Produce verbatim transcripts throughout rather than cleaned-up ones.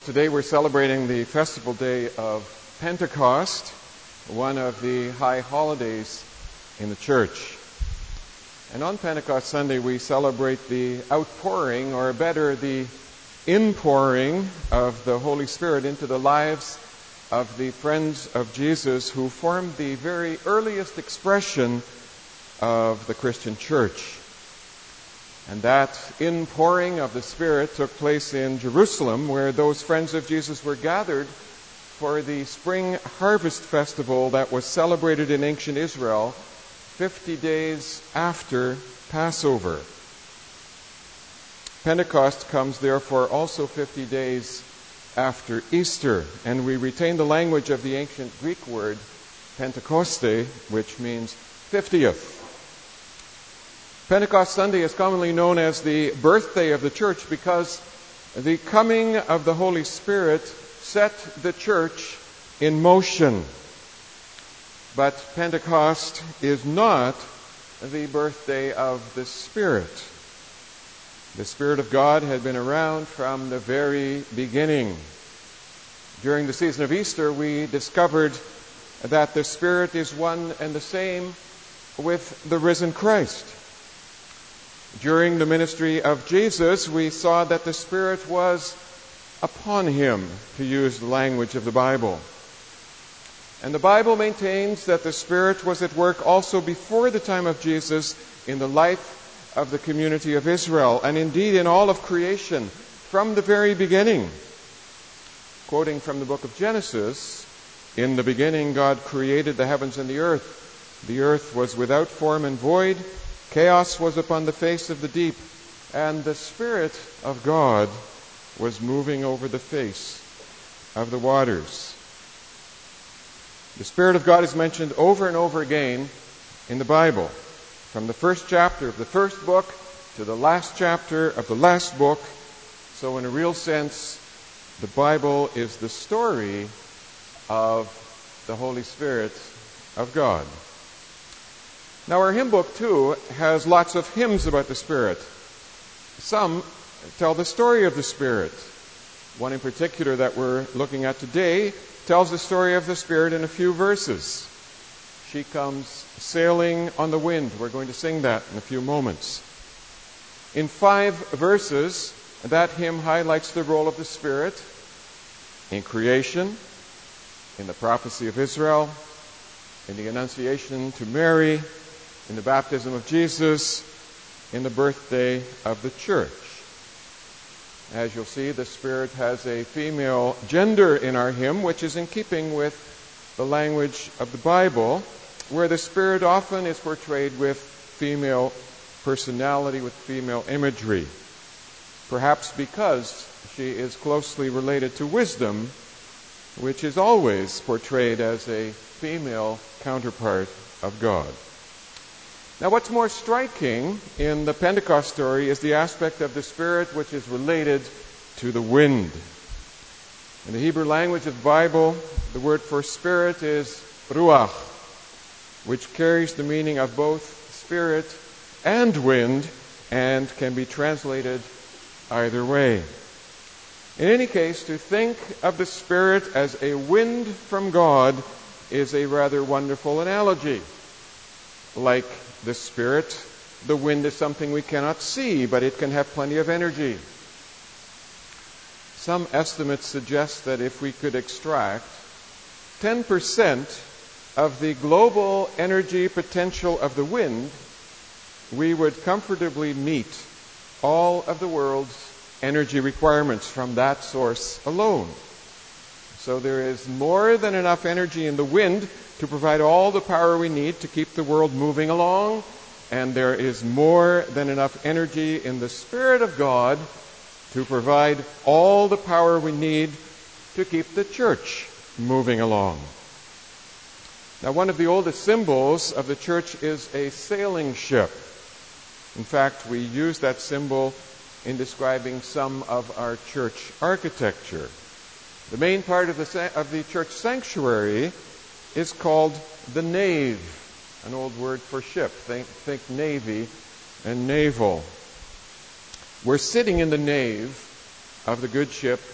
Today we're celebrating the festival day of Pentecost, one of the high holidays in the church. And on Pentecost Sunday we celebrate the outpouring, or better, the inpouring of the Holy Spirit into the lives of the friends of Jesus who formed the very earliest expression of the Christian church. And that inpouring of the Spirit took place in Jerusalem, where those friends of Jesus were gathered for the spring harvest festival that was celebrated in ancient Israel fifty days after Passover. Pentecost comes therefore also fifty days after Easter, and we retain the language of the ancient Greek word Pentekoste, which means fiftieth. Pentecost Sunday is commonly known as the birthday of the church because the coming of the Holy Spirit set the church in motion. But Pentecost is not the birthday of the Spirit. The Spirit of God had been around from the very beginning. During the season of Easter, we discovered that the Spirit is one and the same with the risen Christ. During the ministry of Jesus, we saw that the Spirit was upon him, to use the language of the Bible. And the Bible maintains that the Spirit was at work also before the time of Jesus in the life of the community of Israel, and indeed in all of creation from the very beginning. Quoting from the book of Genesis, "In the beginning God created the heavens and the earth. The earth was without form and void. Chaos was upon the face of the deep, and the Spirit of God was moving over the face of the waters." The Spirit of God is mentioned over and over again in the Bible, from the first chapter of the first book to the last chapter of the last book. So in a real sense, the Bible is the story of the Holy Spirit of God. Now, our hymn book, too, has lots of hymns about the Spirit. Some tell the story of the Spirit. One in particular that we're looking at today tells the story of the Spirit in a few verses. "She comes sailing on the wind." We're going to sing that in a few moments. In five verses, that hymn highlights the role of the Spirit in creation, in the prophecy of Israel, in the Annunciation to Mary, in the baptism of Jesus, in the birthday of the church. As you'll see, the Spirit has a female gender in our hymn, which is in keeping with the language of the Bible, where the Spirit often is portrayed with female personality, with female imagery. Perhaps because she is closely related to wisdom, which is always portrayed as a female counterpart of God. Now, what's more striking in the Pentecost story is the aspect of the Spirit which is related to the wind. In the Hebrew language of the Bible, the word for Spirit is ruach, which carries the meaning of both spirit and wind and can be translated either way. In any case, to think of the Spirit as a wind from God is a rather wonderful analogy. Like the Spirit, the wind is something we cannot see, but it can have plenty of energy. Some estimates suggest that if we could extract ten percent of the global energy potential of the wind, we would comfortably meet all of the world's energy requirements from that source alone. So there is more than enough energy in the wind to provide all the power we need to keep the world moving along, and there is more than enough energy in the Spirit of God to provide all the power we need to keep the church moving along. Now, one of the oldest symbols of the church is a sailing ship. In fact, we use that symbol in describing some of our church architecture. The main part of the, of the church sanctuary is called the nave, an old word for ship. Think, think navy and naval. We're sitting in the nave of the good ship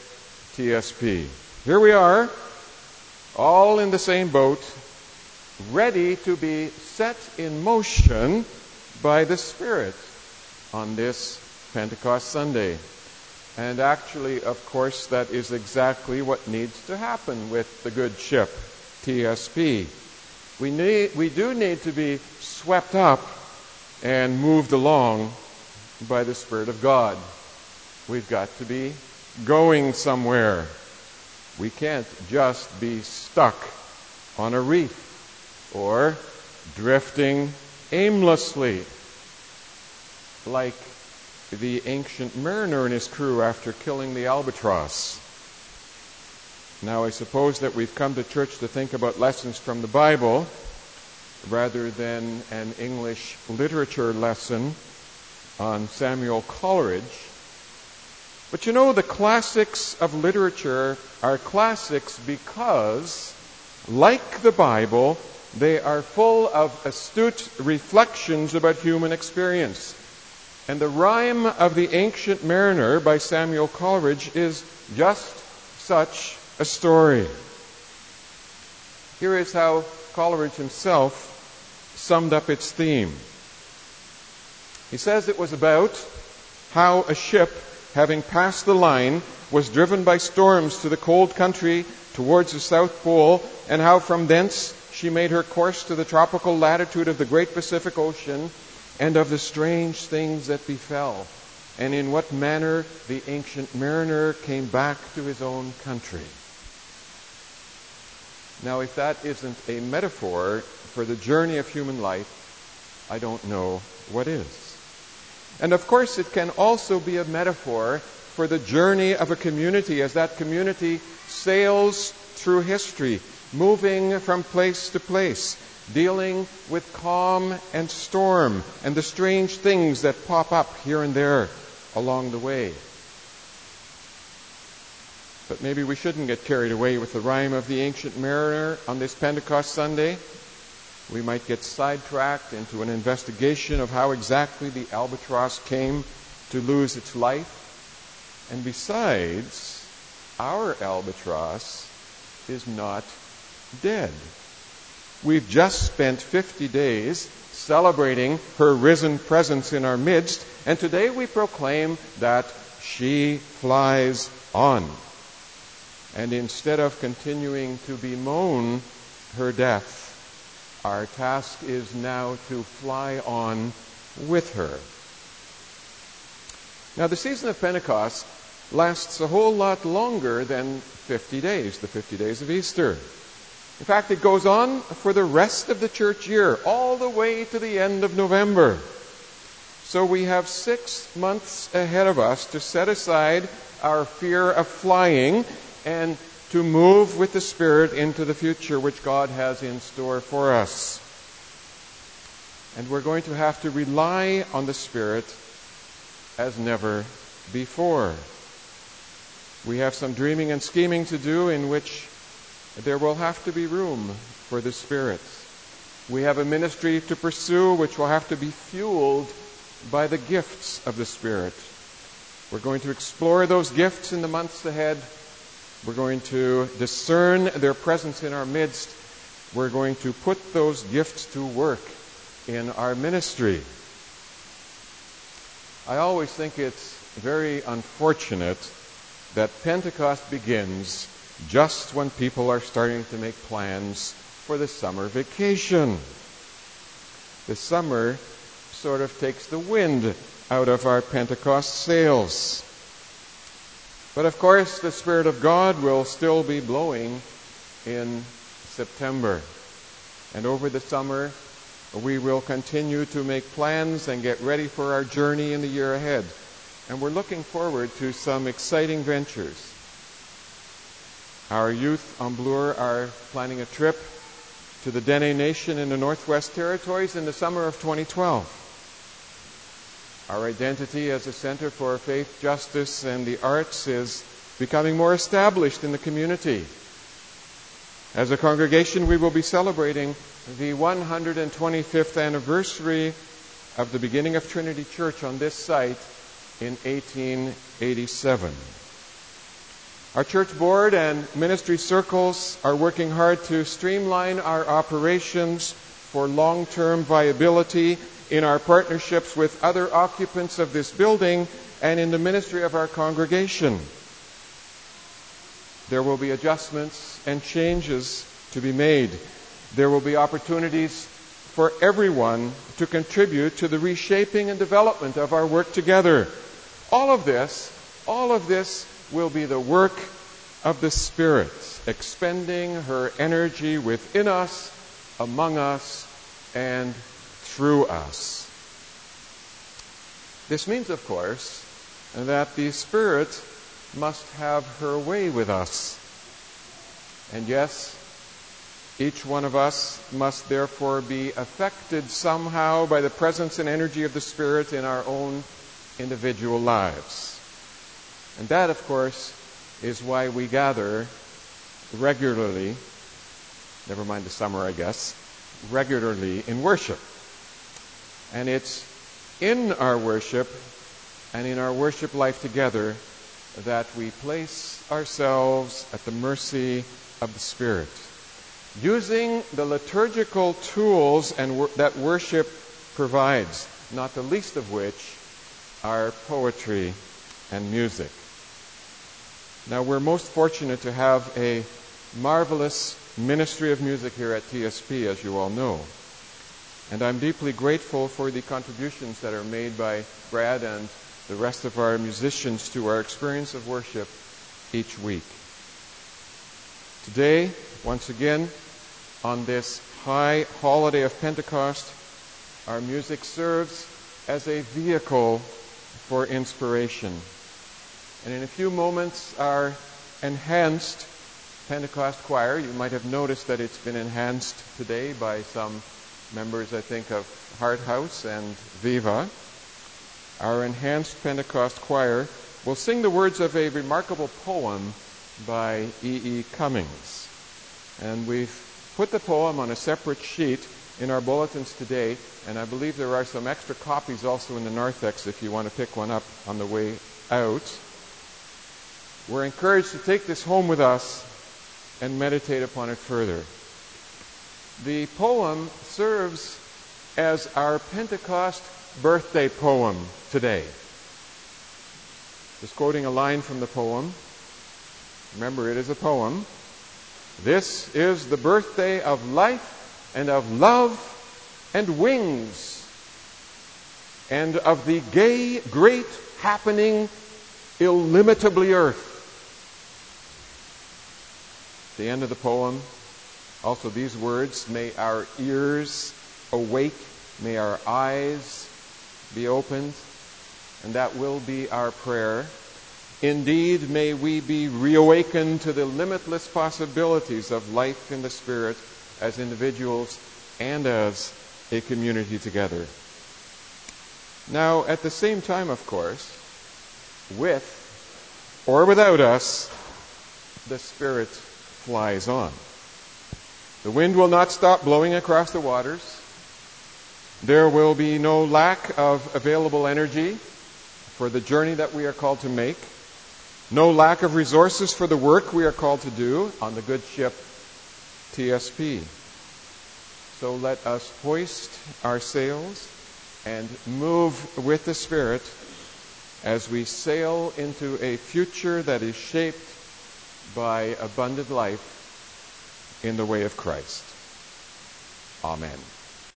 T S P. Here we are, all in the same boat, ready to be set in motion by the Spirit on this Pentecost Sunday. And actually, of course, that is exactly what needs to happen with the good ship, T S P. We need, we do need to be swept up and moved along by the Spirit of God. We've got to be going somewhere. We can't just be stuck on a reef or drifting aimlessly like the ancient mariner and his crew after killing the albatross. Now, I suppose that we've come to church to think about lessons from the Bible rather than an English literature lesson on Samuel Coleridge. But you know, the classics of literature are classics because, like the Bible, they are full of astute reflections about human experience. And the Rime of the Ancient Mariner by Samuel Coleridge is just such a story. Here is how Coleridge himself summed up its theme. He says it was about how a ship, having passed the line, was driven by storms to the cold country towards the South Pole, and how from thence she made her course to the tropical latitude of the great Pacific Ocean, and of the strange things that befell, and in what manner the ancient mariner came back to his own country. Now, if that isn't a metaphor for the journey of human life, I don't know what is. And of course, it can also be a metaphor for the journey of a community as that community sails through history, moving from place to place, dealing with calm and storm and the strange things that pop up here and there along the way. But maybe we shouldn't get carried away with the Rime of the Ancient Mariner on this Pentecost Sunday. We might get sidetracked into an investigation of how exactly the albatross came to lose its life. And besides, our albatross is not dead. We've just spent fifty days celebrating her risen presence in our midst, and today we proclaim that she flies on. And instead of continuing to bemoan her death, our task is now to fly on with her. Now, the season of Pentecost lasts a whole lot longer than fifty days, the fifty days of Easter. In fact, it goes on for the rest of the church year, all the way to the end of November. So we have six months ahead of us to set aside our fear of flying and to move with the Spirit into the future which God has in store for us. And we're going to have to rely on the Spirit as never before. We have some dreaming and scheming to do in which there will have to be room for the Spirit. We have a ministry to pursue which will have to be fueled by the gifts of the Spirit. We're going to explore those gifts in the months ahead. We're going to discern their presence in our midst. We're going to put those gifts to work in our ministry. I always think it's very unfortunate that Pentecost begins just when people are starting to make plans for the summer vacation. The summer sort of takes the wind out of our Pentecost sails. But of course, the Spirit of God will still be blowing in September. And over the summer, we will continue to make plans and get ready for our journey in the year ahead. And we're looking forward to some exciting ventures. Our youth en Bloor are planning a trip to the Dene Nation in the Northwest Territories in the summer of twenty twelve. Our identity as a center for faith, justice, and the arts is becoming more established in the community. As a congregation, we will be celebrating the one hundred twenty-fifth anniversary of the beginning of Trinity Church on this site in eighteen eighty-seven. Our church board and ministry circles are working hard to streamline our operations for long-term viability in our partnerships with other occupants of this building and in the ministry of our congregation. There will be adjustments and changes to be made. There will be opportunities for everyone to contribute to the reshaping and development of our work together. All of this, all of this will be the work of the Spirit, expending her energy within us, among us, and through us. This means, of course, that the Spirit must have her way with us. And yes, each one of us must therefore be affected somehow by the presence and energy of the Spirit in our own individual lives. And that, of course, is why we gather regularly, never mind the summer, I guess, regularly in worship. And it's in our worship and in our worship life together that we place ourselves at the mercy of the Spirit, using the liturgical tools and wor- that worship provides, not the least of which are poetry and music. Now, we're most fortunate to have a marvelous ministry of music here at T S P, as you all know. And I'm deeply grateful for the contributions that are made by Brad and the rest of our musicians to our experience of worship each week. Today, once again, on this high holiday of Pentecost, our music serves as a vehicle for inspiration. And in a few moments, our enhanced Pentecost choir, you might have noticed that it's been enhanced today by some members, I think, of Heart House and Viva. Our enhanced Pentecost choir will sing the words of a remarkable poem by E E Cummings. And we've put the poem on a separate sheet in our bulletins today, and I believe there are some extra copies also in the narthex if you want to pick one up on the way out. We're encouraged to take this home with us and meditate upon it further. The poem serves as our Pentecost birthday poem today. Just quoting a line from the poem. Remember, it is a poem. This is the birthday of life and of love and wings, and of the gay, great happening, illimitably earth. At the end of the poem, also these words: may our ears awake, may our eyes be opened, and that will be our prayer. Indeed, may we be reawakened to the limitless possibilities of life in the Spirit as individuals and as a community together. Now, at the same time, of course, with or without us, the Spirit flies on. The wind will not stop blowing across the waters. There will be no lack of available energy for the journey that we are called to make. No lack of resources for the work we are called to do on the good ship T S P. So let us hoist our sails and move with the Spirit as we sail into a future that is shaped by abundant life in the way of Christ. Amen.